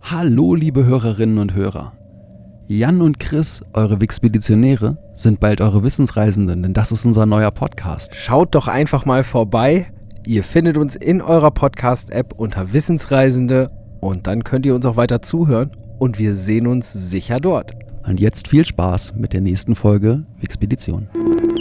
Hallo liebe Hörerinnen und Hörer. Jan und Chris, eure Wixpeditionäre, sind bald eure Wissensreisenden, denn das ist unser neuer Podcast. Schaut doch einfach mal vorbei. Ihr findet uns in eurer Podcast-App unter Wissensreisende und dann könnt ihr uns auch weiter zuhören und wir sehen uns sicher dort. Und jetzt viel Spaß mit der nächsten Folge Wixpedition.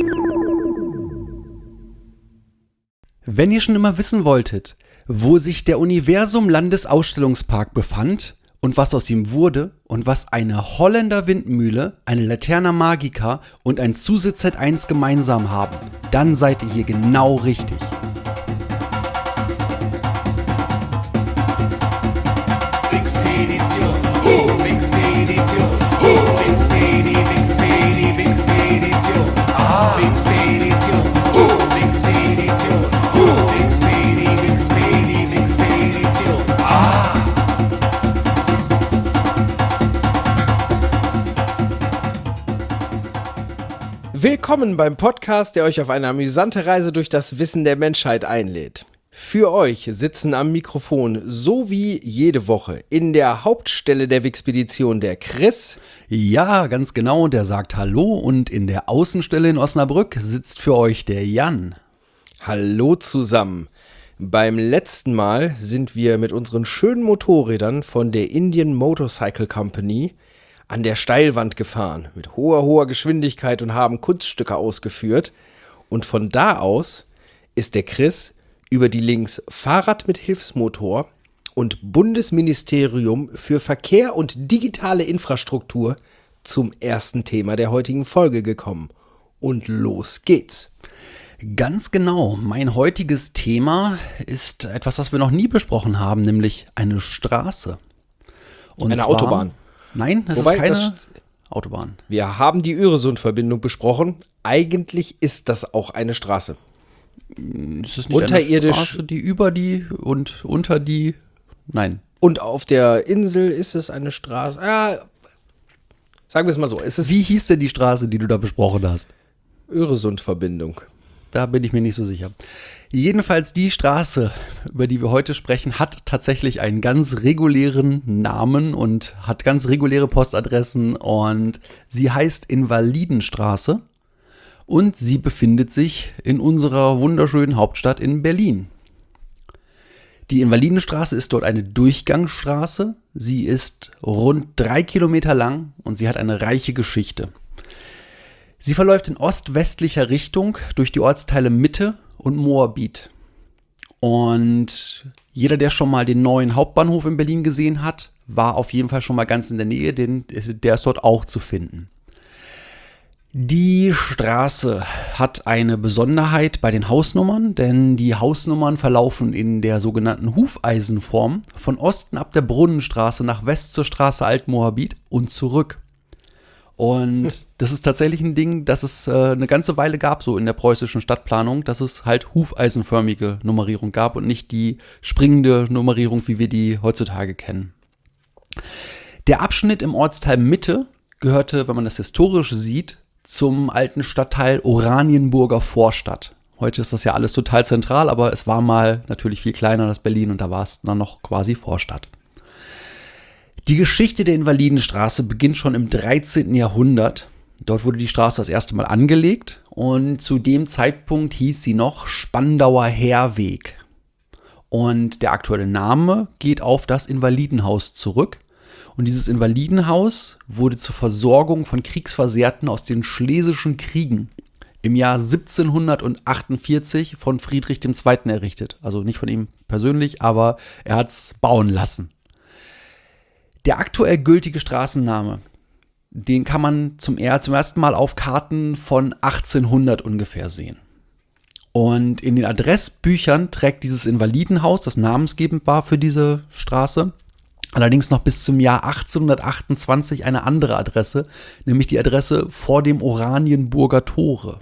Wenn ihr schon immer wissen wolltet, wo sich der Universum-Landesausstellungspark befand und was aus ihm wurde und was eine Holländer Windmühle, eine Laterna Magica und ein Zusitz Z1 gemeinsam haben, dann seid ihr hier genau richtig. Willkommen beim Podcast, der euch auf eine amüsante Reise durch das Wissen der Menschheit einlädt. Für euch sitzen am Mikrofon, so wie jede Woche, in der Hauptstelle der Wixpedition der Chris. Ja, ganz genau, der sagt Hallo und in der Außenstelle in Osnabrück sitzt für euch der Jan. Hallo zusammen. Beim letzten Mal sind wir mit unseren schönen Motorrädern von der Indian Motorcycle Company an der Steilwand gefahren, mit hoher Geschwindigkeit und haben Kunststücke ausgeführt. Und von da aus ist der Chris über die Links Fahrrad mit Hilfsmotor und Bundesministerium für Verkehr und digitale Infrastruktur zum ersten Thema der heutigen Folge gekommen. Und los geht's. Ganz genau, mein heutiges Thema ist etwas, das wir noch nie besprochen haben, nämlich eine Straße. Und Eine zwar, Autobahn. Nein, das Wobei, ist keine Autobahn. Wir haben die Öresund-Verbindung besprochen. Eigentlich ist das auch eine Straße. Ist es nicht Unterirdisch. eine Straße, die über die und unter die? Nein. Und auf der Insel ist es eine Straße. Ja, sagen wir es mal so. Es ist Wie hieß denn die Straße, die du da besprochen hast? Öresund-Verbindung. Da bin ich mir nicht so sicher. Jedenfalls die Straße, über die wir heute sprechen, hat tatsächlich einen ganz regulären Namen und hat ganz reguläre Postadressen und sie heißt Invalidenstraße und sie befindet sich in unserer wunderschönen Hauptstadt in Berlin. Die Invalidenstraße ist dort eine Durchgangsstraße. Sie ist rund 3 Kilometer lang und sie hat eine reiche Geschichte. Sie verläuft in ost-westlicher Richtung durch die Ortsteile Mitte und Moabit. Und jeder, der schon mal den neuen Hauptbahnhof in Berlin gesehen hat, war auf jeden Fall schon mal ganz in der Nähe, denn der ist dort auch zu finden. Die Straße hat eine Besonderheit bei den Hausnummern, denn die Hausnummern verlaufen in der sogenannten Hufeisenform von Osten ab der Brunnenstraße nach West zur Straße Alt-Moabit und zurück. Und das ist tatsächlich ein Ding, das es eine ganze Weile gab, so in der preußischen Stadtplanung, dass es halt hufeisenförmige Nummerierung gab und nicht die springende Nummerierung, wie wir die heutzutage kennen. Der Abschnitt im Ortsteil Mitte gehörte, wenn man das historisch sieht, zum alten Stadtteil Oranienburger Vorstadt. Heute ist das ja alles total zentral, aber es war mal natürlich viel kleiner als Berlin und da war es dann noch quasi Vorstadt. Die Geschichte der Invalidenstraße beginnt schon im 13. Jahrhundert. Dort wurde die Straße das erste Mal angelegt und zu dem Zeitpunkt hieß sie noch Spandauer Heerweg. Und der aktuelle Name geht auf das Invalidenhaus zurück. Und dieses Invalidenhaus wurde zur Versorgung von Kriegsversehrten aus den Schlesischen Kriegen im Jahr 1748 von Friedrich II. Errichtet. Also nicht von ihm persönlich, aber er hat es bauen lassen. Der aktuell gültige Straßenname, den kann man zum ersten Mal auf Karten von 1800 ungefähr sehen. Und in den Adressbüchern trägt dieses Invalidenhaus, das namensgebend war für diese Straße, allerdings noch bis zum Jahr 1828 eine andere Adresse, nämlich die Adresse vor dem Oranienburger Tore.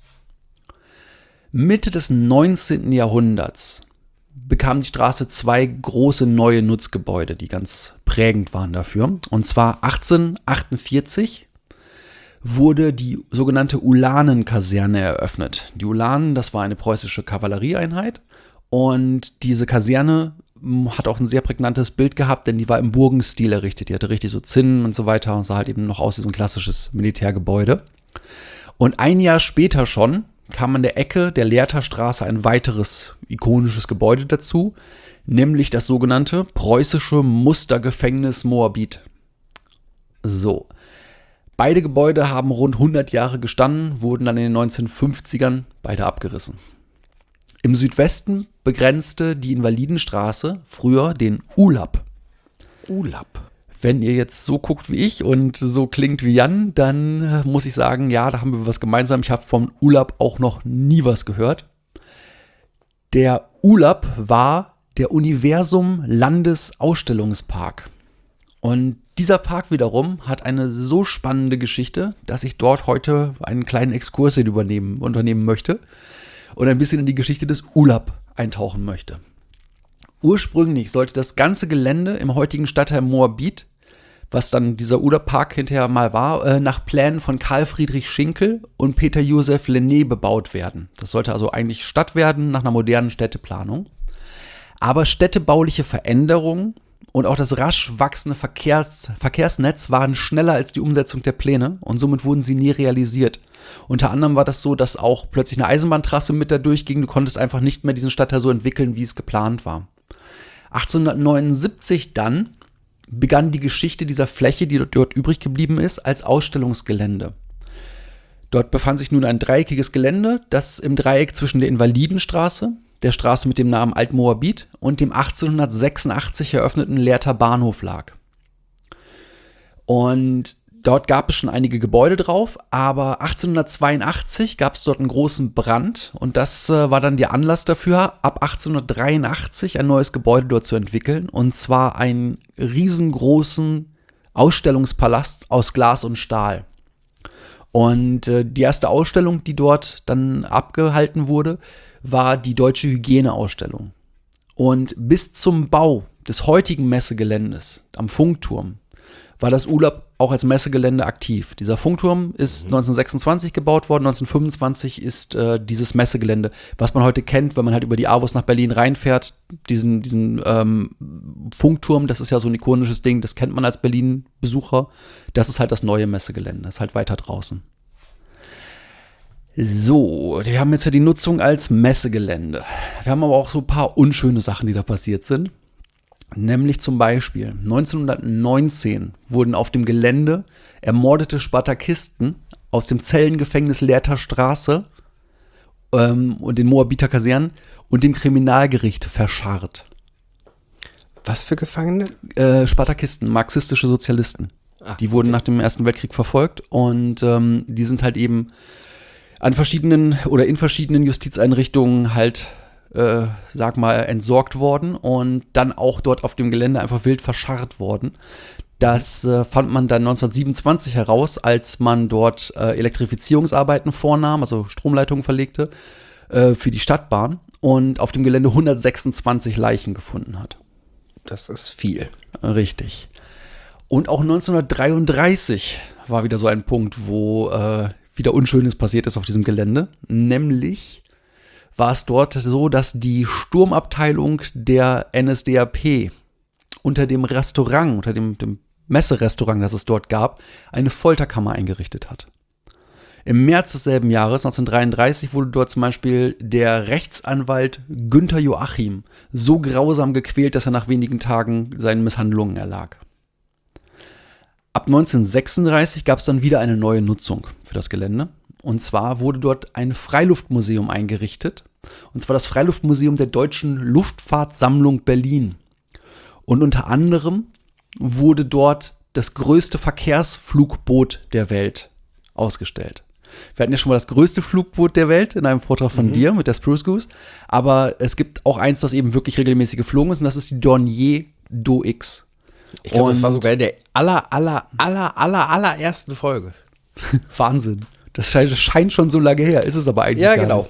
Mitte des 19. Jahrhunderts bekam die Straße 2 große neue Nutzgebäude, die ganz prägend waren dafür. Und zwar 1848 wurde die sogenannte Ulanen-Kaserne eröffnet. Die Ulanen, das war eine preußische Kavallerieeinheit und diese Kaserne hat auch ein sehr prägnantes Bild gehabt, denn die war im Burgenstil errichtet. Die hatte richtig so Zinnen und so weiter und sah halt eben noch aus wie so ein klassisches Militärgebäude. Und ein Jahr später schon kam an der Ecke der Lehrterstraße ein weiteres ikonisches Gebäude dazu, nämlich das sogenannte preußische Mustergefängnis Moabit. So. Beide Gebäude haben rund 100 Jahre gestanden, wurden dann in den 1950ern beide abgerissen. Im Südwesten begrenzte die Invalidenstraße früher den ULAP. ULAP. Wenn ihr jetzt so guckt wie ich und so klingt wie Jan, dann muss ich sagen, ja, da haben wir was gemeinsam. Ich habe vom ULAP auch noch nie was gehört. Der ULAP war der Universum Landesausstellungspark. Und dieser Park wiederum hat eine so spannende Geschichte, dass ich dort heute einen kleinen Exkurs unternehmen möchte und ein bisschen in die Geschichte des ULAP eintauchen möchte. Ursprünglich sollte das ganze Gelände im heutigen Stadtteil Moabit, was dann dieser ULAP-Park hinterher mal war, nach Plänen von Karl Friedrich Schinkel und Peter Joseph Lenné bebaut werden. Das sollte also eigentlich Stadt werden nach einer modernen Städteplanung. Aber städtebauliche Veränderungen und auch das rasch wachsende Verkehrsnetz waren schneller als die Umsetzung der Pläne und somit wurden sie nie realisiert. Unter anderem war das so, dass auch plötzlich eine Eisenbahntrasse mit da durchging. Du konntest einfach nicht mehr diesen Stadtteil so entwickeln, wie es geplant war. 1879 dann begann die Geschichte dieser Fläche, die dort übrig geblieben ist, als Ausstellungsgelände. Dort befand sich nun ein dreieckiges Gelände, das im Dreieck zwischen der Invalidenstraße, der Straße mit dem Namen Alt-Moabit und dem 1886 eröffneten Lehrter Bahnhof lag. Und dort gab es schon einige Gebäude drauf, aber 1882 gab es dort einen großen Brand und das war dann der Anlass dafür, ab 1883 ein neues Gebäude dort zu entwickeln, und zwar einen riesengroßen Ausstellungspalast aus Glas und Stahl. Und die erste Ausstellung, die dort dann abgehalten wurde, war die Deutsche Hygieneausstellung. Und bis zum Bau des heutigen Messegeländes am Funkturm war das ULAP auch als Messegelände aktiv. Dieser Funkturm ist 1926 gebaut worden, 1925 ist dieses Messegelände, was man heute kennt, wenn man halt über die AWOS nach Berlin reinfährt, diesen Funkturm, das ist ja so ein ikonisches Ding, das kennt man als Berlin-Besucher, das ist halt das neue Messegelände, das ist halt weiter draußen. So, wir haben jetzt ja die Nutzung als Messegelände. Wir haben aber auch so ein paar unschöne Sachen, die da passiert sind. Nämlich zum Beispiel 1919 wurden auf dem Gelände ermordete Spartakisten aus dem Zellengefängnis Lehrter Straße und den Moabiter Kasernen und dem Kriminalgericht verscharrt. Was für Gefangene? Spartakisten, marxistische Sozialisten. Die wurden nach dem Ersten Weltkrieg verfolgt und die sind halt eben an verschiedenen oder in verschiedenen Justizeinrichtungen halt entsorgt worden und dann auch dort auf dem Gelände einfach wild verscharrt worden. Das fand man dann 1927 heraus, als man dort Elektrifizierungsarbeiten vornahm, also Stromleitungen verlegte, für die Stadtbahn und auf dem Gelände 126 Leichen gefunden hat. Das ist viel. Richtig. Und auch 1933 war wieder so ein Punkt, wo wieder Unschönes passiert ist auf diesem Gelände, nämlich war es dort so, dass die Sturmabteilung der NSDAP unter dem Restaurant, unter dem Messerestaurant, das es dort gab, eine Folterkammer eingerichtet hat. Im März desselben Jahres, 1933, wurde dort zum Beispiel der Rechtsanwalt Günther Joachim so grausam gequält, dass er nach wenigen Tagen seinen Misshandlungen erlag. Ab 1936 gab es dann wieder eine neue Nutzung für das Gelände. Und zwar wurde dort ein Freiluftmuseum eingerichtet. Und zwar das Freiluftmuseum der Deutschen Luftfahrtsammlung Berlin. Und unter anderem wurde dort das größte Verkehrsflugboot der Welt ausgestellt. Wir hatten ja schon mal das größte Flugboot der Welt in einem Vortrag von dir mit der Spruce Goose. Aber es gibt auch eins, das eben wirklich regelmäßig geflogen ist. Und das ist die Dornier DoX. Ich glaube, das war sogar in der allerersten Folge. Wahnsinn. Das scheint schon so lange her, ist es aber eigentlich ja, gar genau.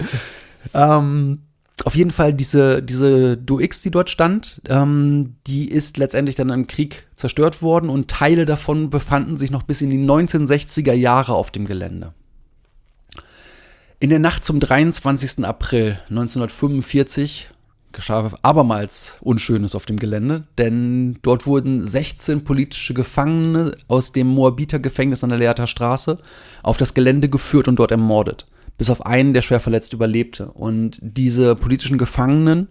nicht. Auf jeden Fall diese DoX, die dort stand, die ist letztendlich dann im Krieg zerstört worden und Teile davon befanden sich noch bis in die 1960er Jahre auf dem Gelände. In der Nacht zum 23. April 1945 geschah abermals Unschönes auf dem Gelände, denn dort wurden 16 politische Gefangene aus dem Moabiter-Gefängnis an der Lehrter Straße auf das Gelände geführt und dort ermordet. Bis auf einen, der schwer verletzt überlebte. Und diese politischen Gefangenen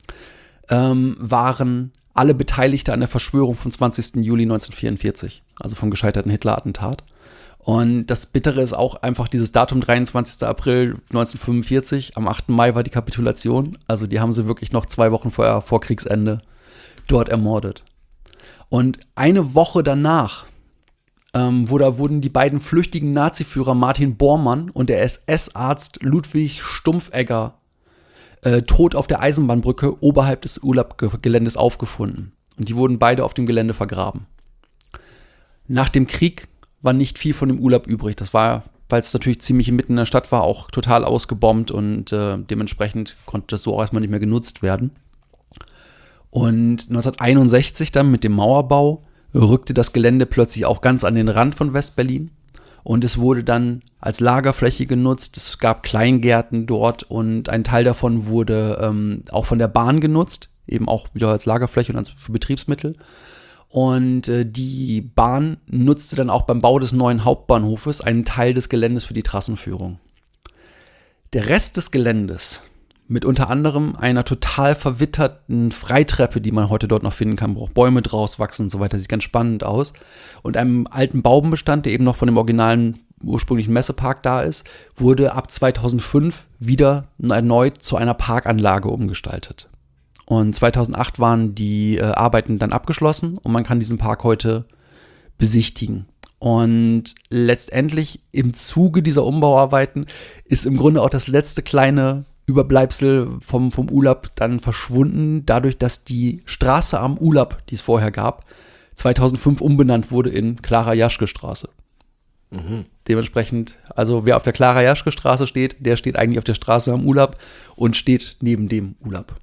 waren alle Beteiligte an der Verschwörung vom 20. Juli 1944, also vom gescheiterten Hitler-Attentat. Und das Bittere ist auch einfach dieses Datum, 23. April 1945, am 8. Mai war die Kapitulation. Also die haben sie wirklich noch 2 Wochen vor Kriegsende dort ermordet. Und eine Woche danach wurden die beiden flüchtigen Naziführer Martin Bormann und der SS-Arzt Ludwig Stumpfegger tot auf der Eisenbahnbrücke oberhalb des ULAB-Geländes aufgefunden. Und die wurden beide auf dem Gelände vergraben. Nach dem Krieg war nicht viel von dem ULAB übrig. Das war, weil es natürlich ziemlich mitten in der Stadt war, auch total ausgebombt und dementsprechend konnte das so auch erstmal nicht mehr genutzt werden. Und 1961 dann mit dem Mauerbau rückte das Gelände plötzlich auch ganz an den Rand von West-Berlin und es wurde dann als Lagerfläche genutzt. Es gab Kleingärten dort und ein Teil davon wurde auch von der Bahn genutzt, eben auch wieder als Lagerfläche und für Betriebsmittel. Und die Bahn nutzte dann auch beim Bau des neuen Hauptbahnhofes einen Teil des Geländes für die Trassenführung. Der Rest des Geländes, mit unter anderem einer total verwitterten Freitreppe, die man heute dort noch finden kann, wo auch Bäume draus wachsen und so weiter, sieht ganz spannend aus, und einem alten Baumbestand, der eben noch von dem originalen ursprünglichen Messepark da ist, wurde ab 2005 wieder erneut zu einer Parkanlage umgestaltet. Und 2008 waren die Arbeiten dann abgeschlossen und man kann diesen Park heute besichtigen. Und letztendlich im Zuge dieser Umbauarbeiten ist im Grunde auch das letzte kleine Überbleibsel vom ULAB dann verschwunden, dadurch, dass die Straße am ULAB, die es vorher gab, 2005 umbenannt wurde in Clara-Jaschke-Straße. Dementsprechend, also wer auf der Clara-Jaschke-Straße steht, der steht eigentlich auf der Straße am ULAB und steht neben dem ULAB.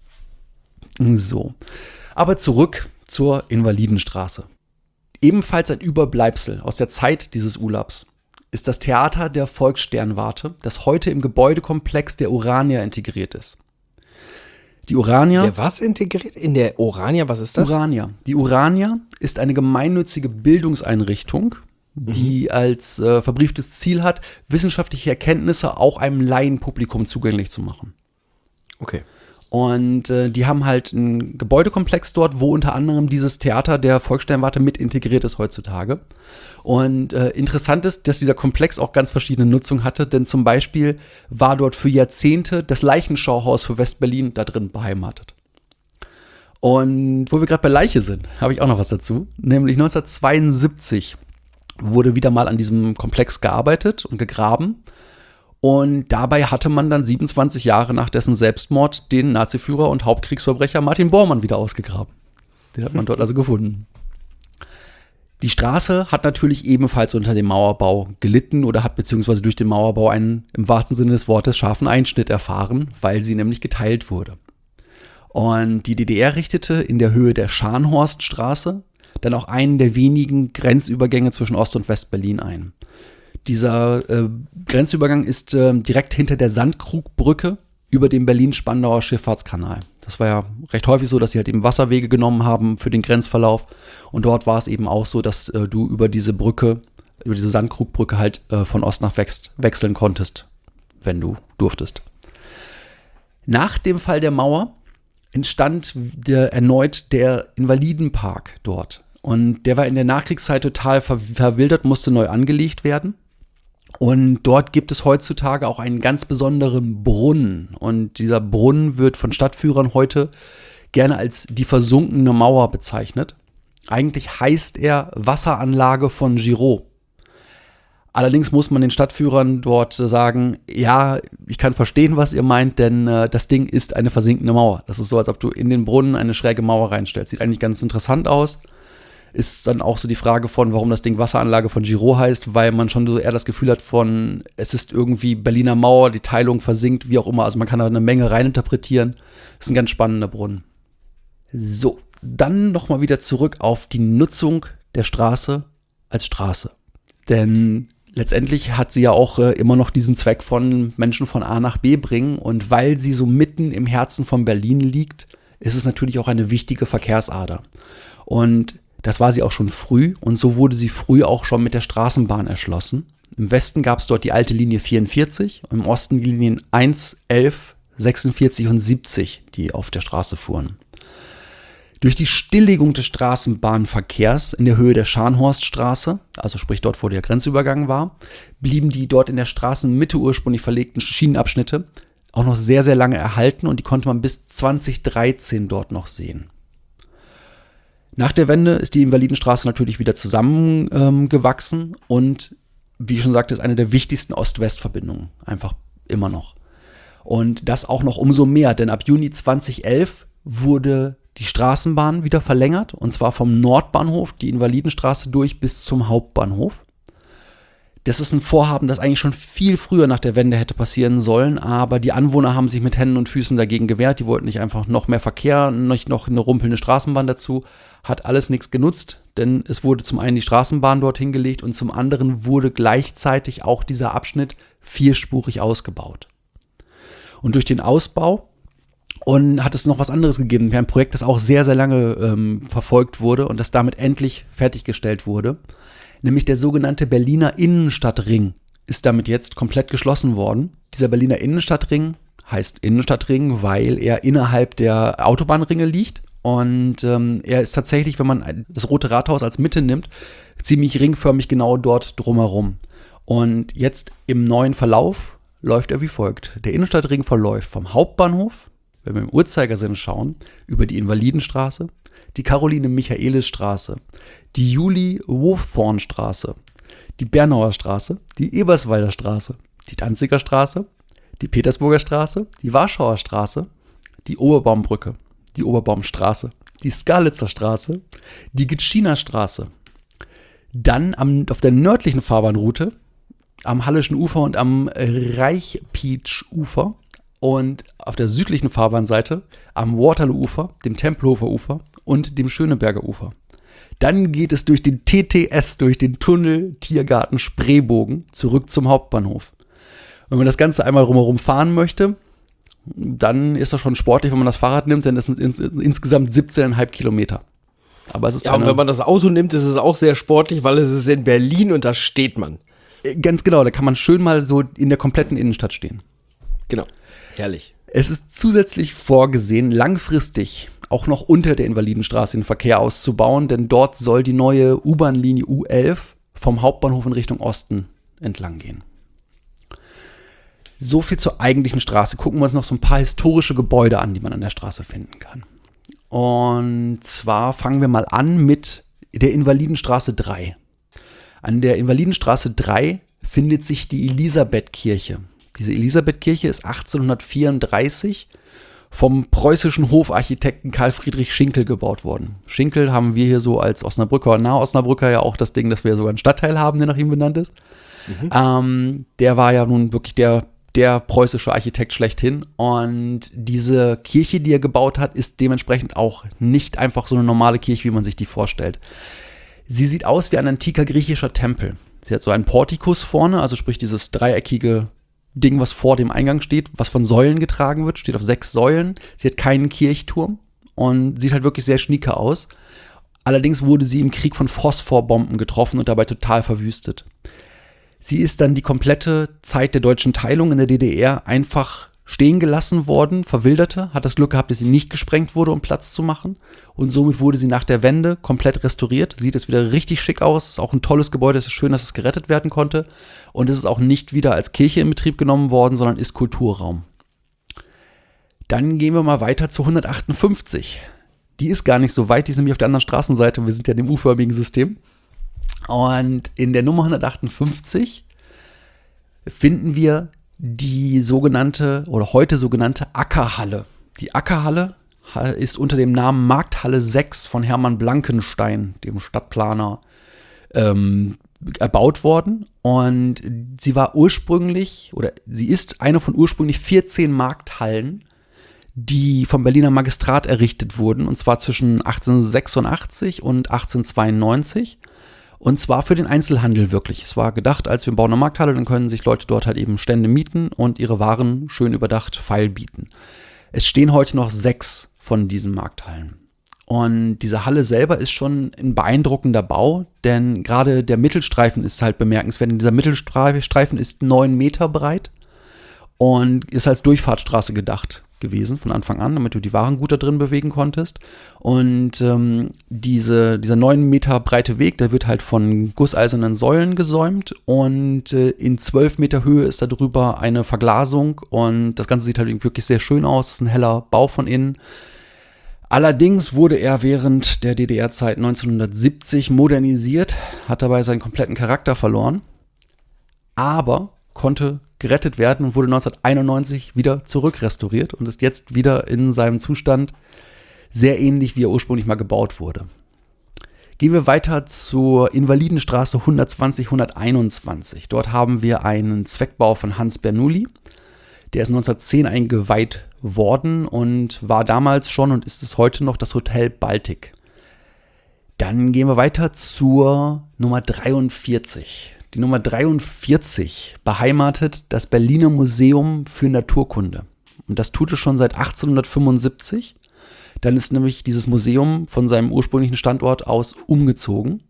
So, aber zurück zur Invalidenstraße. Ebenfalls ein Überbleibsel aus der Zeit dieses ULABs ist das Theater der Volkssternwarte, das heute im Gebäudekomplex der Urania integriert ist. Die Urania. Der was integriert? In der Urania, was ist das? Urania. Die Urania ist eine gemeinnützige Bildungseinrichtung, die als verbrieftes Ziel hat, wissenschaftliche Erkenntnisse auch einem Laienpublikum zugänglich zu machen. Okay. Und die haben halt einen Gebäudekomplex dort, wo unter anderem dieses Theater der Volkssternwarte mit integriert ist heutzutage. Und interessant ist, dass dieser Komplex auch ganz verschiedene Nutzungen hatte, denn zum Beispiel war dort für Jahrzehnte das Leichenschauhaus für West-Berlin da drin beheimatet. Und wo wir gerade bei Leiche sind, habe ich auch noch was dazu. Nämlich 1972 wurde wieder mal an diesem Komplex gearbeitet und gegraben. Und dabei hatte man dann 27 Jahre nach dessen Selbstmord den Naziführer und Hauptkriegsverbrecher Martin Bormann wieder ausgegraben. Den hat man dort also gefunden. Die Straße hat natürlich ebenfalls unter dem Mauerbau gelitten oder hat beziehungsweise durch den Mauerbau einen im wahrsten Sinne des Wortes scharfen Einschnitt erfahren, weil sie nämlich geteilt wurde. Und die DDR richtete in der Höhe der Scharnhorststraße dann auch einen der wenigen Grenzübergänge zwischen Ost- und West-Berlin ein. Dieser Grenzübergang ist direkt hinter der Sandkrugbrücke über dem Berlin-Spandauer Schifffahrtskanal. Das war ja recht häufig so, dass sie halt eben Wasserwege genommen haben für den Grenzverlauf. Und dort war es eben auch so, dass du über diese Brücke, über diese Sandkrugbrücke halt von Ost nach West wechseln konntest, wenn du durftest. Nach dem Fall der Mauer entstand erneut der Invalidenpark dort. Und der war in der Nachkriegszeit total verwildert, musste neu angelegt werden. Und dort gibt es heutzutage auch einen ganz besonderen Brunnen. Und dieser Brunnen wird von Stadtführern heute gerne als die versunkene Mauer bezeichnet. Eigentlich heißt er Wasseranlage von Giraud. Allerdings muss man den Stadtführern dort sagen, ja, ich kann verstehen, was ihr meint, denn das Ding ist eine versinkende Mauer. Das ist so, als ob du in den Brunnen eine schräge Mauer reinstellst. Sieht eigentlich ganz interessant aus. Ist dann auch so die Frage von, warum das Ding Wasseranlage von Giraud heißt, weil man schon so eher das Gefühl hat von, es ist irgendwie Berliner Mauer, die Teilung versinkt, wie auch immer. Also man kann da eine Menge reininterpretieren. Ist ein ganz spannender Brunnen. So, dann nochmal wieder zurück auf die Nutzung der Straße als Straße. Denn letztendlich hat sie ja auch immer noch diesen Zweck von Menschen von A nach B bringen. Und weil sie so mitten im Herzen von Berlin liegt, ist es natürlich auch eine wichtige Verkehrsader. Und das war sie auch schon früh. Und so wurde sie früh auch schon mit der Straßenbahn erschlossen. Im Westen gab es dort die alte Linie 44, im Osten die Linien 1, 11, 46 und 70, die auf der Straße fuhren. Durch die Stilllegung des Straßenbahnverkehrs in der Höhe der Scharnhorststraße, also sprich dort, wo der Grenzübergang war, blieben die dort in der Straßenmitte ursprünglich verlegten Schienenabschnitte auch noch sehr, sehr lange erhalten und die konnte man bis 2013 dort noch sehen. Nach der Wende ist die Invalidenstraße natürlich wieder zusammengewachsen und wie ich schon sagte, ist eine der wichtigsten Ost-West-Verbindungen, einfach immer noch. Und das auch noch umso mehr, denn ab Juni 2011 wurde die Straßenbahn wieder verlängert, und zwar vom Nordbahnhof, die Invalidenstraße durch bis zum Hauptbahnhof. Das ist ein Vorhaben, das eigentlich schon viel früher nach der Wende hätte passieren sollen, aber die Anwohner haben sich mit Händen und Füßen dagegen gewehrt. Die wollten nicht einfach noch mehr Verkehr, nicht noch eine rumpelnde Straßenbahn dazu. Hat alles nichts genutzt, denn es wurde zum einen die Straßenbahn dorthin gelegt und zum anderen wurde gleichzeitig auch dieser Abschnitt vierspurig ausgebaut. Und durch den Ausbau hat es noch was anderes gegeben. Wir haben ein Projekt, das auch sehr, sehr lange verfolgt wurde und das damit endlich fertiggestellt wurde. Nämlich der sogenannte Berliner Innenstadtring ist damit jetzt komplett geschlossen worden. Dieser Berliner Innenstadtring heißt Innenstadtring, weil er innerhalb der Autobahnringe liegt. Und er ist tatsächlich, wenn man das Rote Rathaus als Mitte nimmt, ziemlich ringförmig genau dort drumherum. Und jetzt im neuen Verlauf läuft er wie folgt. Der Innenstadtring verläuft vom Hauptbahnhof, wenn wir im Uhrzeigersinn schauen, über die Invalidenstraße, die Caroline-Michaelis-Straße, die Julie-Wurfthorn-Straße, die Bernauer Straße, die Eberswalder Straße, die Danziger Straße, die Petersburger Straße, die Warschauer Straße, die Oberbaumbrücke, die Oberbaumstraße, die Skalitzer Straße, die Gitschiner Straße. Dann auf der nördlichen Fahrbahnroute am Hallischen Ufer und am Reichpietsch-Ufer und auf der südlichen Fahrbahnseite am Waterloo-Ufer, dem Tempelhofer Ufer und dem Schöneberger Ufer. Dann geht es durch den TTS, durch den Tunnel Tiergarten Spreebogen zurück zum Hauptbahnhof. Wenn man das Ganze einmal rumherum fahren möchte, dann ist das schon sportlich, wenn man das Fahrrad nimmt, denn es sind insgesamt 17,5 Kilometer. Aber es ist und wenn man das Auto nimmt, ist es auch sehr sportlich, weil es ist in Berlin und da steht man. Ganz genau, da kann man schön mal so in der kompletten Innenstadt stehen. Genau, herrlich. Es ist zusätzlich vorgesehen, langfristig auch noch unter der Invalidenstraße den Verkehr auszubauen, denn dort soll die neue U-Bahn-Linie U11 vom Hauptbahnhof in Richtung Osten entlang gehen. So viel zur eigentlichen Straße. Gucken wir uns noch so ein paar historische Gebäude an, die man an der Straße finden kann. Und zwar fangen wir mal an mit der Invalidenstraße 3. An der Invalidenstraße 3 findet sich die Elisabethkirche. Diese Elisabethkirche ist 1834 vom preußischen Hofarchitekten Karl Friedrich Schinkel gebaut worden. Schinkel haben wir hier so als Osnabrücker, Nahosnabrücker ja auch das Ding, dass wir sogar einen Stadtteil haben, der nach ihm benannt ist. Der war ja nun wirklich der preußische Architekt schlechthin. Und diese Kirche, die er gebaut hat, ist dementsprechend auch nicht einfach so eine normale Kirche, wie man sich die vorstellt. Sie sieht aus wie ein antiker griechischer Tempel. Sie hat so einen Portikus vorne, also sprich dieses dreieckige Ding, was vor dem Eingang steht, was von Säulen getragen wird, steht auf 6 Säulen. Sie hat keinen Kirchturm und sieht halt wirklich sehr schnieke aus. Allerdings wurde sie im Krieg von Phosphorbomben getroffen und dabei total verwüstet. Sie ist dann die komplette Zeit der deutschen Teilung in der DDR einfach stehen gelassen worden, verwilderte, hat das Glück gehabt, dass sie nicht gesprengt wurde, um Platz zu machen. Und somit wurde sie nach der Wende komplett restauriert. Sieht es wieder richtig schick aus. Ist auch ein tolles Gebäude. Es ist schön, dass es gerettet werden konnte. Und es ist auch nicht wieder als Kirche in Betrieb genommen worden, sondern ist Kulturraum. Dann gehen wir mal weiter zu 158. Die ist gar nicht so weit. Die ist nämlich auf der anderen Straßenseite. Wir sind ja in dem U-förmigen System. Und in der Nummer 158 finden wir die sogenannte oder heute sogenannte Ackerhalle. Die Ackerhalle ist unter dem Namen Markthalle 6 von Hermann Blankenstein, dem Stadtplaner, erbaut worden. Und sie war ursprünglich, oder sie ist eine von ursprünglich 14 Markthallen, die vom Berliner Magistrat errichtet wurden, und zwar zwischen 1886 und 1892. Und zwar für den Einzelhandel wirklich. Es war gedacht, als wir bauen eine Markthalle, dann können sich Leute dort halt eben Stände mieten und ihre Waren schön überdacht feilbieten. Es stehen heute noch 6 von diesen Markthallen. Und diese Halle selber ist schon ein beeindruckender Bau, denn gerade der Mittelstreifen ist halt bemerkenswert. Dieser Mittelstreifen ist 9 Meter breit und ist als Durchfahrtsstraße gedacht gewesen von Anfang an, damit du die Waren gut da drin bewegen konntest. Und dieser 9 Meter breite Weg, der wird halt von gusseisernen Säulen gesäumt und in 12 Meter Höhe ist da drüber eine Verglasung und das Ganze sieht halt wirklich sehr schön aus. Es ist ein heller Bau von innen. Allerdings wurde er während der DDR-Zeit 1970 modernisiert, hat dabei seinen kompletten Charakter verloren, aber konnte gerettet werden und wurde 1991 wieder zurückrestauriert und ist jetzt wieder in seinem Zustand sehr ähnlich, wie er ursprünglich mal gebaut wurde. Gehen wir weiter zur Invalidenstraße 120/121. Dort haben wir einen Zweckbau von Hans Bernoulli. Der ist 1910 eingeweiht worden und war damals schon und ist es heute noch das Hotel Baltic. Dann gehen wir weiter zur Nummer 43. Die Nummer 43 beheimatet das Berliner Museum für Naturkunde. Und das tut es schon seit 1875. Dann ist nämlich dieses Museum von seinem ursprünglichen Standort aus umgezogen.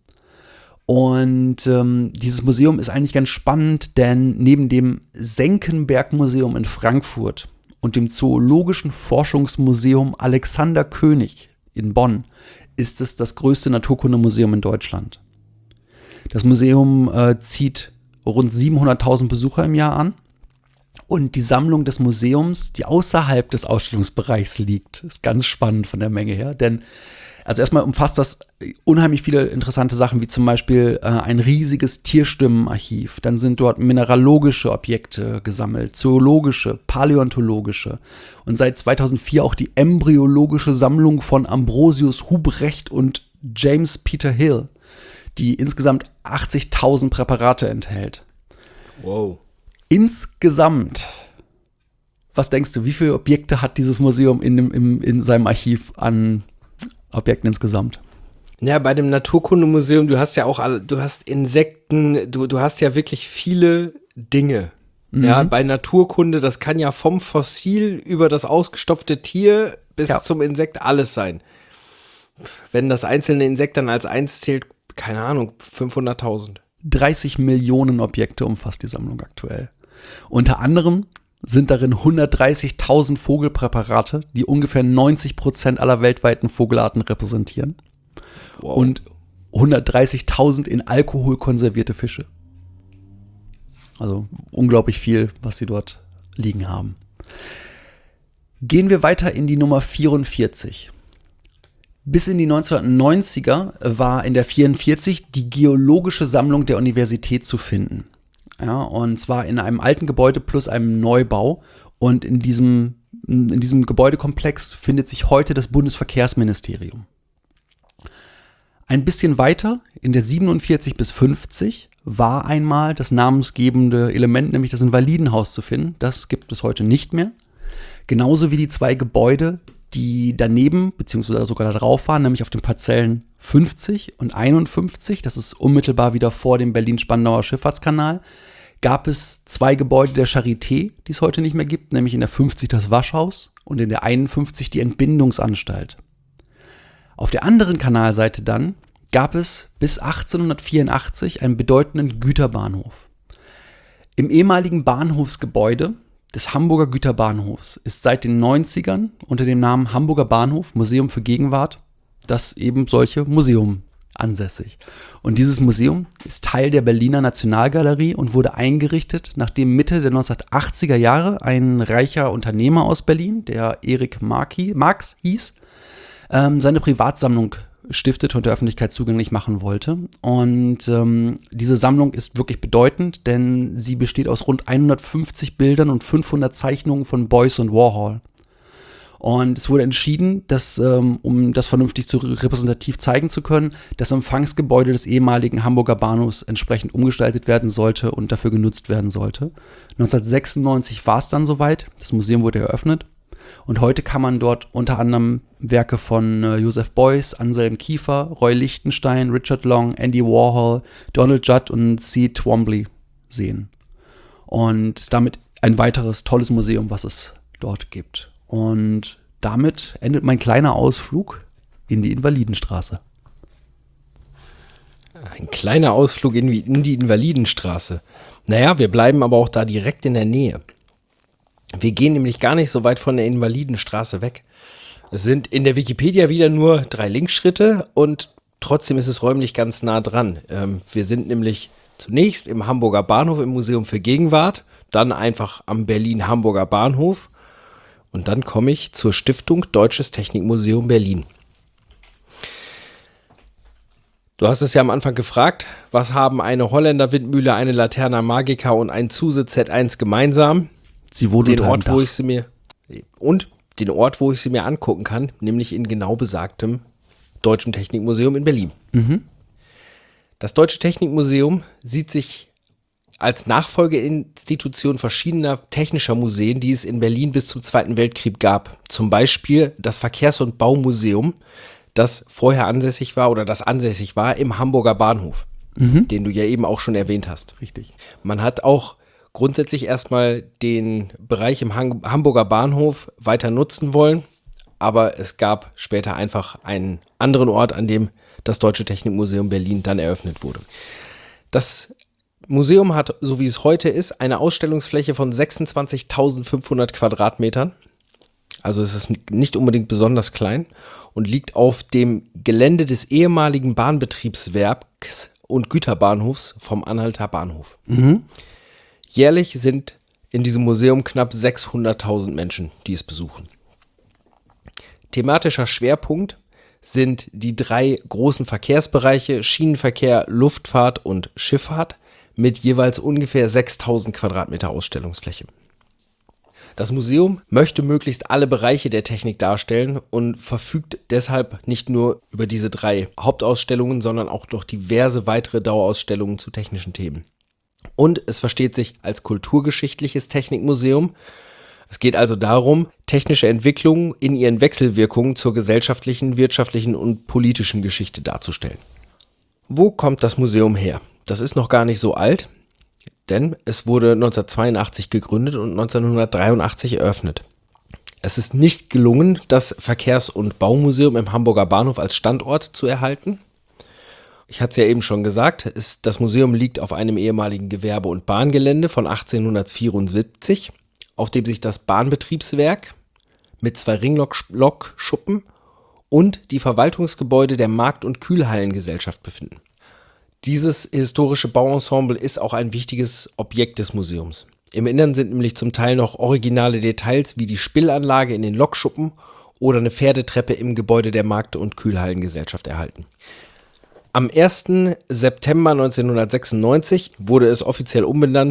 Und dieses Museum ist eigentlich ganz spannend, denn neben dem Senckenberg-Museum in Frankfurt und dem Zoologischen Forschungsmuseum Alexander König in Bonn ist es das größte Naturkundemuseum in Deutschland. Das Museum zieht rund 700.000 Besucher im Jahr an und die Sammlung des Museums, die außerhalb des Ausstellungsbereichs liegt, ist ganz spannend von der Menge her, denn also erstmal umfasst das unheimlich viele interessante Sachen, wie zum Beispiel ein riesiges Tierstimmenarchiv. Dann sind dort mineralogische Objekte gesammelt, zoologische, paläontologische und seit 2004 auch die embryologische Sammlung von Ambrosius Hubrecht und James Peter Hill, die insgesamt 80.000 Präparate enthält. Wow. Insgesamt, was denkst du, wie viele Objekte hat dieses Museum in seinem Archiv an Objekten insgesamt? Ja, bei dem Naturkundemuseum, du hast ja auch du hast Insekten, du hast ja wirklich viele Dinge. Ja, bei Naturkunde, das kann ja vom Fossil über das ausgestopfte Tier bis zum Insekt alles sein. Wenn das einzelne Insekt dann als eins zählt, keine Ahnung, 500.000. 30 Millionen Objekte umfasst die Sammlung aktuell. Unter anderem sind darin 130.000 Vogelpräparate, die ungefähr 90% aller weltweiten Vogelarten repräsentieren. Wow. Und 130.000 in Alkohol konservierte Fische. Also unglaublich viel, was sie dort liegen haben. Gehen wir weiter in die Nummer 44. Bis in die 1990er war in der 44 die Geologische Sammlung der Universität zu finden. Ja, und zwar in einem alten Gebäude plus einem Neubau. Und in diesem Gebäudekomplex findet sich heute das Bundesverkehrsministerium. Ein bisschen weiter, in der 47 bis 50, war einmal das namensgebende Element, nämlich das Invalidenhaus zu finden. Das gibt es heute nicht mehr. Genauso wie die 2 Gebäude, die daneben, beziehungsweise sogar da drauf waren, nämlich auf den Parzellen 50 und 51, das ist unmittelbar wieder vor dem Berlin-Spandauer Schifffahrtskanal, gab es 2 Gebäude der Charité, die es heute nicht mehr gibt, nämlich in der 50 das Waschhaus und in der 51 die Entbindungsanstalt. Auf der anderen Kanalseite dann gab es bis 1884 einen bedeutenden Güterbahnhof. Im ehemaligen Bahnhofsgebäude des Hamburger Güterbahnhofs ist seit den 90ern unter dem Namen Hamburger Bahnhof Museum für Gegenwart das eben solche Museum ansässig. Und dieses Museum ist Teil der Berliner Nationalgalerie und wurde eingerichtet, nachdem Mitte der 1980er Jahre ein reicher Unternehmer aus Berlin, der Erik Marx hieß, seine Privatsammlung stiftete und der Öffentlichkeit zugänglich machen wollte. Und diese Sammlung ist wirklich bedeutend, denn sie besteht aus rund 150 Bildern und 500 Zeichnungen von Beuys und Warhol. Und es wurde entschieden, dass, um das vernünftig repräsentativ zeigen zu können, das Empfangsgebäude des ehemaligen Hamburger Bahnhofs entsprechend umgestaltet werden sollte und dafür genutzt werden sollte. 1996 war es dann soweit, das Museum wurde eröffnet Und heute kann man dort unter anderem Werke von Joseph Beuys, Anselm Kiefer, Roy Lichtenstein, Richard Long, Andy Warhol, Donald Judd und C. Twombly sehen. Und damit ein weiteres tolles Museum, was es dort gibt. Und damit endet mein kleiner Ausflug in die Invalidenstraße. Ein kleiner Ausflug in die Invalidenstraße. Naja, wir bleiben aber auch da direkt in der Nähe. Wir gehen nämlich gar nicht so weit von der Invalidenstraße weg. Es sind in der Wikipedia wieder nur 3 Linksschritte und trotzdem ist es räumlich ganz nah dran. Wir sind nämlich zunächst im Hamburger Bahnhof im Museum für Gegenwart, dann einfach am Berlin-Hamburger Bahnhof und dann komme ich zur Stiftung Deutsches Technikmuseum Berlin. Du hast es ja am Anfang gefragt, was haben eine Holländer-Windmühle, eine Laterna Magica und ein Zuse Z1 gemeinsam? Sie wohnt den Ort, wo ich sie mir angucken kann, nämlich in genau besagtem Deutschen Technikmuseum in Berlin. Das Deutsche Technikmuseum sieht sich als Nachfolgeinstitution verschiedener technischer Museen, die es in Berlin bis zum Zweiten Weltkrieg gab. Zum Beispiel das Verkehrs- und Baumuseum, das vorher ansässig war im Hamburger Bahnhof, den du ja eben auch schon erwähnt hast. Richtig. Man hat auch grundsätzlich erstmal den Bereich im Hamburger Bahnhof weiter nutzen wollen, aber es gab später einfach einen anderen Ort, an dem das Deutsche Technikmuseum Berlin dann eröffnet wurde. Das Museum hat, so wie es heute ist, eine Ausstellungsfläche von 26.500 Quadratmetern. Also es ist nicht unbedingt besonders klein und liegt auf dem Gelände des ehemaligen Bahnbetriebswerks und Güterbahnhofs vom Anhalter Bahnhof. Jährlich sind in diesem Museum knapp 600.000 Menschen, die es besuchen. Thematischer Schwerpunkt sind die 3 großen Verkehrsbereiche Schienenverkehr, Luftfahrt und Schifffahrt mit jeweils ungefähr 6.000 Quadratmeter Ausstellungsfläche. Das Museum möchte möglichst alle Bereiche der Technik darstellen und verfügt deshalb nicht nur über diese 3 Hauptausstellungen, sondern auch noch diverse weitere Dauerausstellungen zu technischen Themen. Und es versteht sich als kulturgeschichtliches Technikmuseum. Es geht also darum, technische Entwicklungen in ihren Wechselwirkungen zur gesellschaftlichen, wirtschaftlichen und politischen Geschichte darzustellen. Wo kommt das Museum her? Das ist noch gar nicht so alt, denn es wurde 1982 gegründet und 1983 eröffnet. Es ist nicht gelungen, das Verkehrs- und Baumuseum im Hamburger Bahnhof als Standort zu erhalten. Ich hatte es ja eben schon gesagt, das Museum liegt auf einem ehemaligen Gewerbe- und Bahngelände von 1874, auf dem sich das Bahnbetriebswerk mit 2 Ringlokschuppen und die Verwaltungsgebäude der Markt- und Kühlhallengesellschaft befinden. Dieses historische Bauensemble ist auch ein wichtiges Objekt des Museums. Im Innern sind nämlich zum Teil noch originale Details wie die Spillanlage in den Lokschuppen oder eine Pferdetreppe im Gebäude der Markt- und Kühlhallengesellschaft erhalten. Am 1. September 1996 wurde es offiziell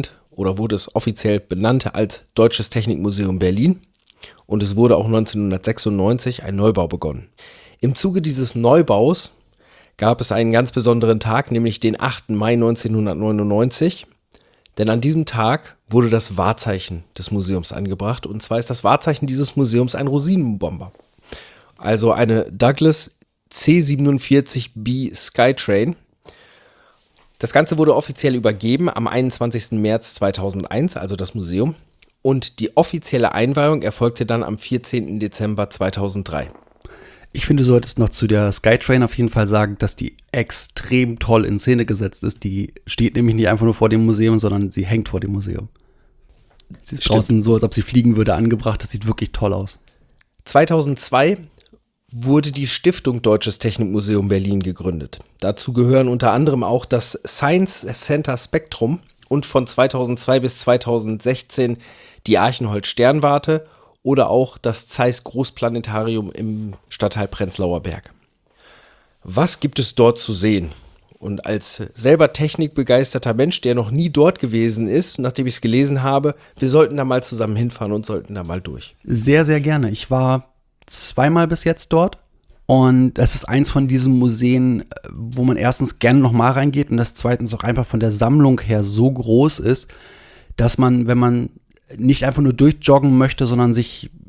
benannt als Deutsches Technikmuseum Berlin und es wurde auch 1996 ein Neubau begonnen. Im Zuge dieses Neubaus gab es einen ganz besonderen Tag, nämlich den 8. Mai 1999, denn an diesem Tag wurde das Wahrzeichen des Museums angebracht und zwar ist das Wahrzeichen dieses Museums ein Rosinenbomber, also eine Douglas C-47B Skytrain. Das Ganze wurde offiziell übergeben am 21. März 2001, also das Museum, und die offizielle Einweihung erfolgte dann am 14. Dezember 2003. Ich finde, du solltest noch zu der Skytrain auf jeden Fall sagen, dass die extrem toll in Szene gesetzt ist. Die steht nämlich nicht einfach nur vor dem Museum, sondern sie hängt vor dem Museum. Sie ist draußen so, als ob sie fliegen würde, angebracht. Das sieht wirklich toll aus. 2002 wurde die Stiftung Deutsches Technikmuseum Berlin gegründet. Dazu gehören unter anderem auch das Science Center Spektrum und von 2002 bis 2016 die Archenhold-Sternwarte oder auch das Zeiss Großplanetarium im Stadtteil Prenzlauer Berg. Was gibt es dort zu sehen? Und als selber technikbegeisterter Mensch, der noch nie dort gewesen ist, nachdem ich es gelesen habe, wir sollten da mal zusammen hinfahren und sollten da mal durch. Sehr, sehr gerne. Ich war 2-mal bis jetzt dort und es ist eins von diesen Museen, wo man erstens gerne nochmal reingeht und das zweitens auch einfach von der Sammlung her so groß ist, dass man, wenn man nicht einfach nur durchjoggen möchte, sondern sich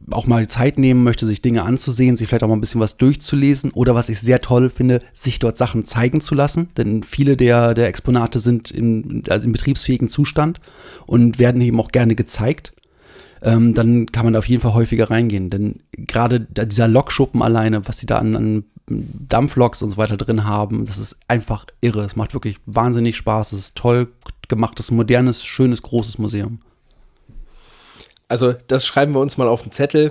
auch mal Zeit nehmen möchte, sich Dinge anzusehen, sich vielleicht auch mal ein bisschen was durchzulesen oder was ich sehr toll finde, sich dort Sachen zeigen zu lassen, denn viele der Exponate sind im betriebsfähigen Zustand und werden eben auch gerne gezeigt. Dann kann man da auf jeden Fall häufiger reingehen, denn gerade dieser Lokschuppen alleine, was sie da an Dampfloks und so weiter drin haben, das ist einfach irre. Es macht wirklich wahnsinnig Spaß, es ist toll gemachtes, modernes, schönes, großes Museum. Also das schreiben wir uns mal auf den Zettel.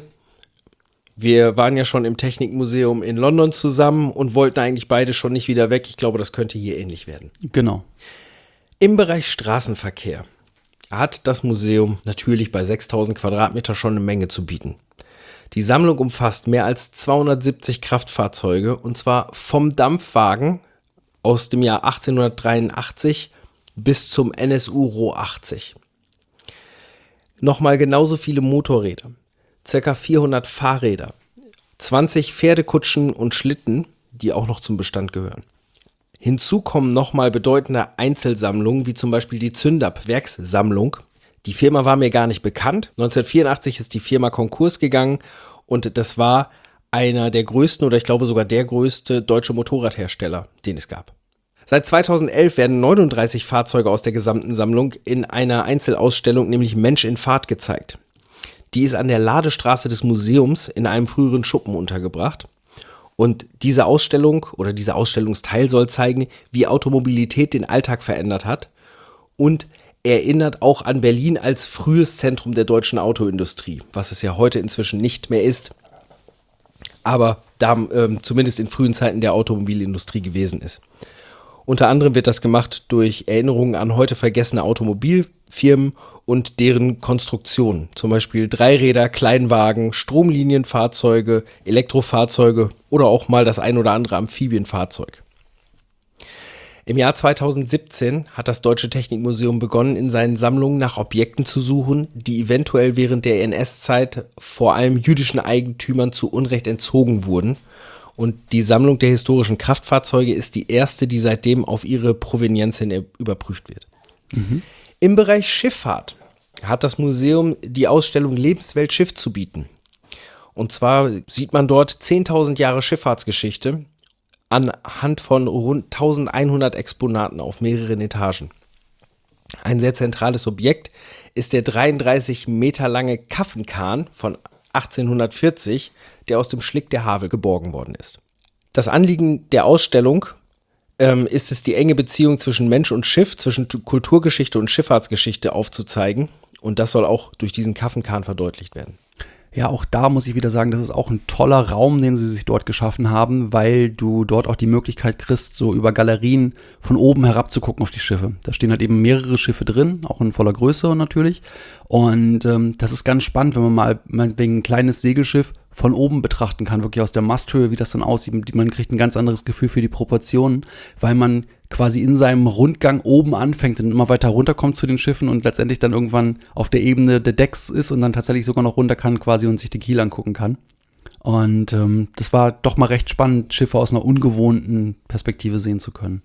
Wir waren ja schon im Technikmuseum in London zusammen und wollten eigentlich beide schon nicht wieder weg. Ich glaube, das könnte hier ähnlich werden. Genau. Im Bereich Straßenverkehr hat das Museum natürlich bei 6000 Quadratmeter schon eine Menge zu bieten. Die Sammlung umfasst mehr als 270 Kraftfahrzeuge und zwar vom Dampfwagen aus dem Jahr 1883 bis zum NSU Ro 80. Nochmal genauso viele Motorräder, ca. 400 Fahrräder, 20 Pferdekutschen und Schlitten, die auch noch zum Bestand gehören. Hinzu kommen nochmal bedeutende Einzelsammlungen, wie zum Beispiel die Zündab-Werkssammlung. Die Firma war mir gar nicht bekannt. 1984 ist die Firma Konkurs gegangen und das war einer der größten oder ich glaube sogar der größte deutsche Motorradhersteller, den es gab. Seit 2011 werden 39 Fahrzeuge aus der gesamten Sammlung in einer Einzelausstellung, nämlich Mensch in Fahrt, gezeigt. Die ist an der Ladestraße des Museums in einem früheren Schuppen untergebracht. Und diese Ausstellung oder dieser Ausstellungsteil soll zeigen, wie Automobilität den Alltag verändert hat und erinnert auch an Berlin als frühes Zentrum der deutschen Autoindustrie, was es ja heute inzwischen nicht mehr ist, aber da zumindest in frühen Zeiten der Automobilindustrie gewesen ist. Unter anderem wird das gemacht durch Erinnerungen an heute vergessene Automobilfirmen und deren Konstruktionen. Zum Beispiel Dreiräder, Kleinwagen, Stromlinienfahrzeuge, Elektrofahrzeuge oder auch mal das ein oder andere Amphibienfahrzeug. Im Jahr 2017 hat das Deutsche Technikmuseum begonnen, in seinen Sammlungen nach Objekten zu suchen, die eventuell während der NS-Zeit vor allem jüdischen Eigentümern zu Unrecht entzogen wurden. Und die Sammlung der historischen Kraftfahrzeuge ist die erste, die seitdem auf ihre Provenienz hin überprüft wird. Mhm. Im Bereich Schifffahrt hat das Museum die Ausstellung Lebenswelt Schiff zu bieten. Und zwar sieht man dort 10.000 Jahre Schifffahrtsgeschichte anhand von rund 1100 Exponaten auf mehreren Etagen. Ein sehr zentrales Objekt ist der 33 Meter lange Kaffenkahn von 1840, der aus dem Schlick der Havel geborgen worden ist. Das Anliegen der Ausstellung ist es, die enge Beziehung zwischen Mensch und Schiff, zwischen Kulturgeschichte und Schifffahrtsgeschichte aufzuzeigen. Und das soll auch durch diesen Kaffenkahn verdeutlicht werden. Ja, auch da muss ich wieder sagen, das ist auch ein toller Raum, den sie sich dort geschaffen haben, weil du dort auch die Möglichkeit kriegst, so über Galerien von oben herab zu gucken auf die Schiffe. Da stehen halt eben mehrere Schiffe drin, auch in voller Größe natürlich. Und das ist ganz spannend, wenn man mal wegen ein kleines Segelschiff von oben betrachten kann, wirklich aus der Masthöhe, wie das dann aussieht. Man kriegt ein ganz anderes Gefühl für die Proportionen, weil man quasi in seinem Rundgang oben anfängt und immer weiter runterkommt zu den Schiffen und letztendlich dann irgendwann auf der Ebene der Decks ist und dann tatsächlich sogar noch runter kann quasi und sich die Kiel angucken kann. Und das war doch mal recht spannend, Schiffe aus einer ungewohnten Perspektive sehen zu können.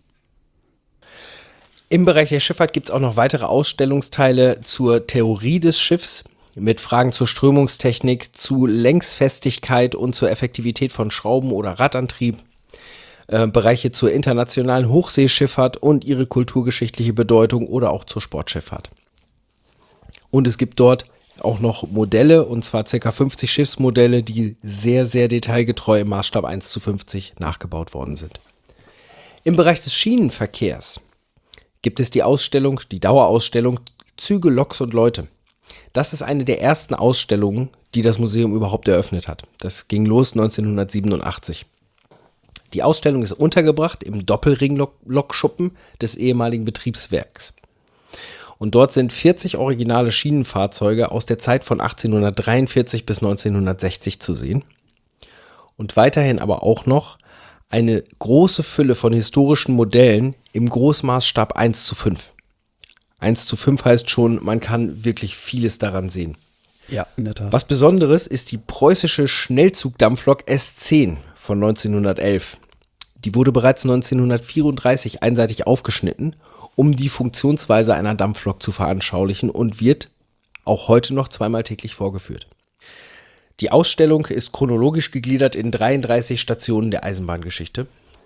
Im Bereich der Schifffahrt gibt es auch noch weitere Ausstellungsteile zur Theorie des Schiffs mit Fragen zur Strömungstechnik, zu Längsfestigkeit und zur Effektivität von Schrauben- oder Radantrieb. Bereiche zur internationalen Hochseeschifffahrt und ihre kulturgeschichtliche Bedeutung oder auch zur Sportschifffahrt. Und es gibt dort auch noch Modelle, und zwar ca. 50 Schiffsmodelle, die sehr, sehr detailgetreu im Maßstab 1:50 nachgebaut worden sind. Im Bereich des Schienenverkehrs gibt es die Dauerausstellung Züge, Loks und Leute. Das ist eine der ersten Ausstellungen, die das Museum überhaupt eröffnet hat. Das ging los 1987. Die Ausstellung ist untergebracht im Doppelring-Lokschuppen des ehemaligen Betriebswerks. Und dort sind 40 originale Schienenfahrzeuge aus der Zeit von 1843 bis 1960 zu sehen. Und weiterhin aber auch noch eine große Fülle von historischen Modellen im Großmaßstab 1:5. 1:5 heißt schon, man kann wirklich vieles daran sehen. Ja, in der Tat. Was Besonderes ist die preußische Schnellzugdampflok S10 von 1911. Die wurde bereits 1934 einseitig aufgeschnitten, um die Funktionsweise einer Dampflok zu veranschaulichen und wird auch heute noch zweimal täglich vorgeführt. Die Ausstellung ist chronologisch gegliedert in 33 Stationen der Eisenbahngeschichte.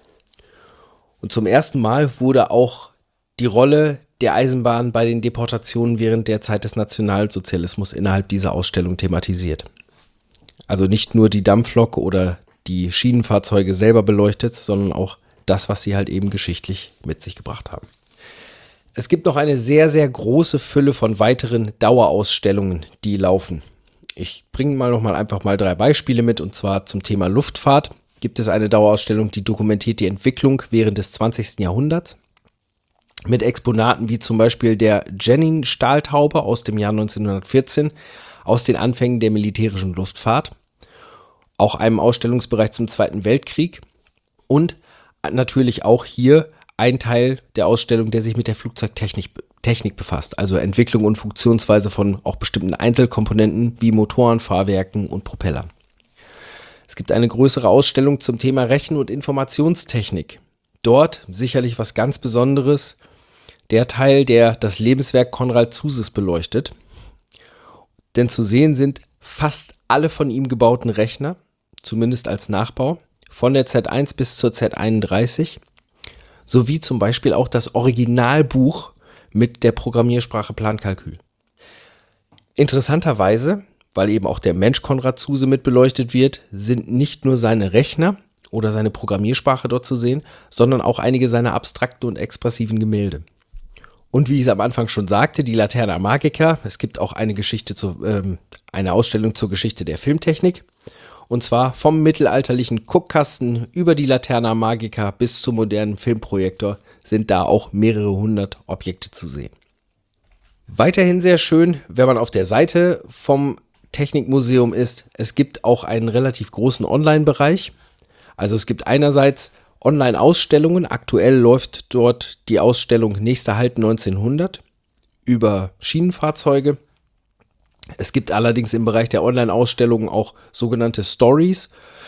Und zum ersten Mal wurde auch die Rolle der Eisenbahn bei den Deportationen während der Zeit des Nationalsozialismus innerhalb dieser Ausstellung thematisiert. Also nicht nur die Dampflok oder die Schienenfahrzeuge selber beleuchtet, sondern auch das, was sie halt eben geschichtlich mit sich gebracht haben. Es gibt noch eine sehr, sehr große Fülle von weiteren Dauerausstellungen, die laufen. Ich bringe einfach mal 3 Beispiele mit, und zwar zum Thema Luftfahrt gibt es eine Dauerausstellung, die dokumentiert die Entwicklung während des 20. Jahrhunderts mit Exponaten wie zum Beispiel der Jenin-Stahltaube aus dem Jahr 1914 aus den Anfängen der militärischen Luftfahrt, auch einem Ausstellungsbereich zum Zweiten Weltkrieg und natürlich auch hier ein Teil der Ausstellung, der sich mit der Flugzeugtechnik befasst, also Entwicklung und Funktionsweise von auch bestimmten Einzelkomponenten wie Motoren, Fahrwerken und Propellern. Es gibt eine größere Ausstellung zum Thema Rechen- und Informationstechnik. Dort sicherlich was ganz Besonderes, der Teil, der das Lebenswerk Konrad Zuses beleuchtet. Denn zu sehen sind fast alle von ihm gebauten Rechner, zumindest als Nachbau, von der Z1 bis zur Z31, sowie zum Beispiel auch das Originalbuch mit der Programmiersprache Plankalkül. Interessanterweise, weil eben auch der Mensch Konrad Zuse mit beleuchtet wird, sind nicht nur seine Rechner oder seine Programmiersprache dort zu sehen, sondern auch einige seiner abstrakten und expressiven Gemälde. Und wie ich es am Anfang schon sagte, die Laterna Magica, es gibt auch eine Ausstellung zur Geschichte der Filmtechnik. Und zwar vom mittelalterlichen Guckkasten über die Laterna Magica bis zum modernen Filmprojektor sind da auch mehrere 100 Objekte zu sehen. Weiterhin sehr schön, wenn man auf der Seite vom Technikmuseum ist, es gibt auch einen relativ großen Online-Bereich. Also es gibt einerseits Online-Ausstellungen. Aktuell läuft dort die Ausstellung Nächster Halt 1900 über Schienenfahrzeuge. Es gibt allerdings im Bereich der Online-Ausstellungen auch sogenannte Stories,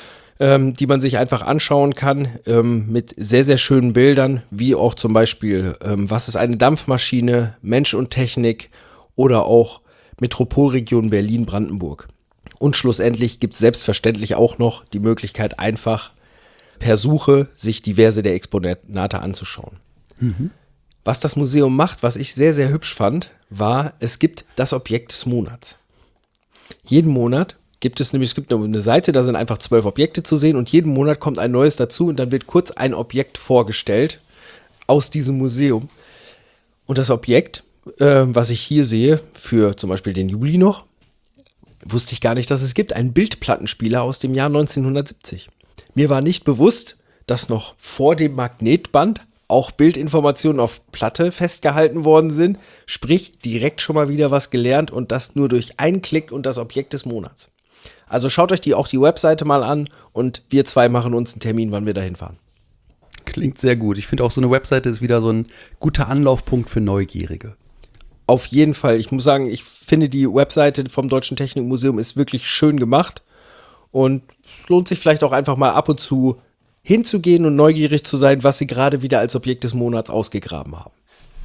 die man sich einfach anschauen kann, mit sehr, sehr schönen Bildern, wie auch zum Beispiel, was ist eine Dampfmaschine, Mensch und Technik oder auch Metropolregion Berlin-Brandenburg. Und schlussendlich gibt es selbstverständlich auch noch die Möglichkeit, einfach per Suche sich diverse der Exponate anzuschauen. Mhm. Was das Museum macht, was ich sehr, sehr hübsch fand, war, es gibt das Objekt des Monats. Jeden Monat gibt es eine Seite, da sind einfach 12 Objekte zu sehen und jeden Monat kommt ein neues dazu und dann wird kurz ein Objekt vorgestellt aus diesem Museum. Und das Objekt, was ich hier sehe, für zum Beispiel den Juli noch, wusste ich gar nicht, dass es gibt, einen Bildplattenspieler aus dem Jahr 1970. Mir war nicht bewusst, dass noch vor dem Magnetband auch Bildinformationen auf Platte festgehalten worden sind, sprich direkt schon mal wieder was gelernt und das nur durch einen Klick und das Objekt des Monats. Also schaut euch auch die Webseite mal an und wir 2 machen uns einen Termin, wann wir da hinfahren. Klingt sehr gut. Ich finde auch so eine Webseite ist wieder so ein guter Anlaufpunkt für Neugierige. Auf jeden Fall. Ich muss sagen, ich finde die Webseite vom Deutschen Technikmuseum ist wirklich schön gemacht und es lohnt sich vielleicht auch einfach mal ab und zu hinzugehen und neugierig zu sein, was sie gerade wieder als Objekt des Monats ausgegraben haben.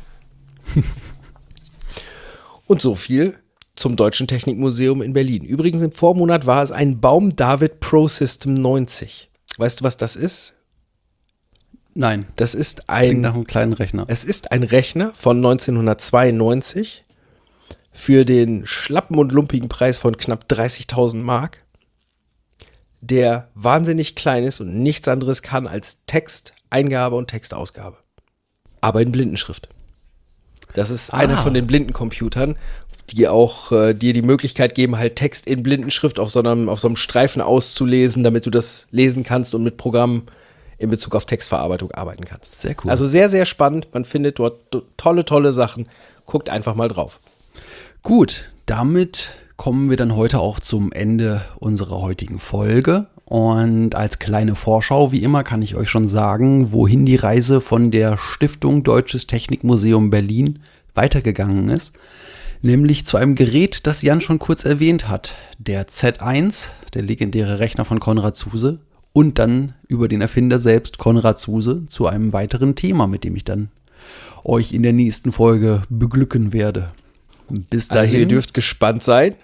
Und so viel zum Deutschen Technikmuseum in Berlin. Übrigens im Vormonat war es ein Baum David Pro System 90. Weißt du, was das ist? Nein. Das klingt nach einem kleinen Rechner. Es ist ein Rechner von 1992 für den schlappen und lumpigen Preis von knapp 30.000 Mark, der wahnsinnig klein ist und nichts anderes kann als Texteingabe und Textausgabe. Aber in Blindenschrift. Das ist einer von den Blindencomputern, die auch dir die Möglichkeit geben, halt Text in Blindenschrift auf so einem Streifen auszulesen, damit du das lesen kannst und mit Programmen in Bezug auf Textverarbeitung arbeiten kannst. Sehr cool. Also sehr, sehr spannend. Man findet dort tolle Sachen. Guckt einfach mal drauf. Gut, damit kommen wir dann heute auch zum Ende unserer heutigen Folge. Und als kleine Vorschau, wie immer, kann ich euch schon sagen, wohin die Reise von der Stiftung Deutsches Technikmuseum Berlin weitergegangen ist. Nämlich zu einem Gerät, das Jan schon kurz erwähnt hat. Der Z1, der legendäre Rechner von Konrad Zuse. Und dann über den Erfinder selbst, Konrad Zuse, zu einem weiteren Thema, mit dem ich dann euch in der nächsten Folge beglücken werde. Bis dahin. Also ihr dürft gespannt sein,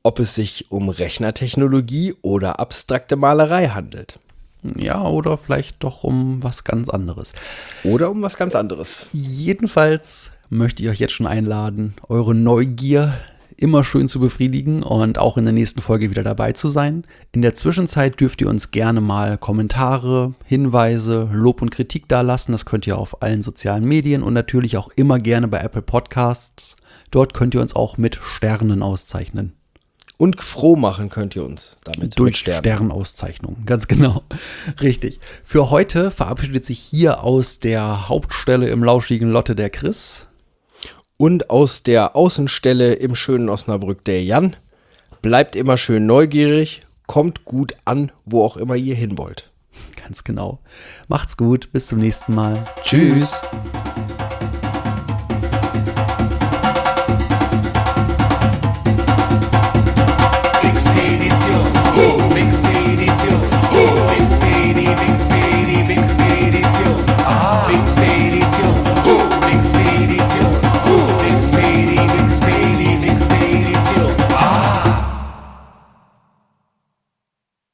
ob es sich um Rechnertechnologie oder abstrakte Malerei handelt. Ja, oder vielleicht doch um was ganz anderes. Oder um was ganz anderes. Jedenfalls möchte ich euch jetzt schon einladen, eure Neugier immer schön zu befriedigen und auch in der nächsten Folge wieder dabei zu sein. In der Zwischenzeit dürft ihr uns gerne mal Kommentare, Hinweise, Lob und Kritik dalassen. Das könnt ihr auf allen sozialen Medien und natürlich auch immer gerne bei Apple Podcasts. Dort könnt ihr uns auch mit Sternen auszeichnen. Und froh machen könnt ihr uns damit. Durch mit Sternen. Sternauszeichnung, ganz genau. Richtig. Für heute verabschiedet sich hier aus der Hauptstelle im lauschigen Lotte der Chris. Und aus der Außenstelle im schönen Osnabrück der Jan. Bleibt immer schön neugierig, kommt gut an, wo auch immer ihr hin wollt. Ganz genau. Macht's gut, bis zum nächsten Mal. Tschüss.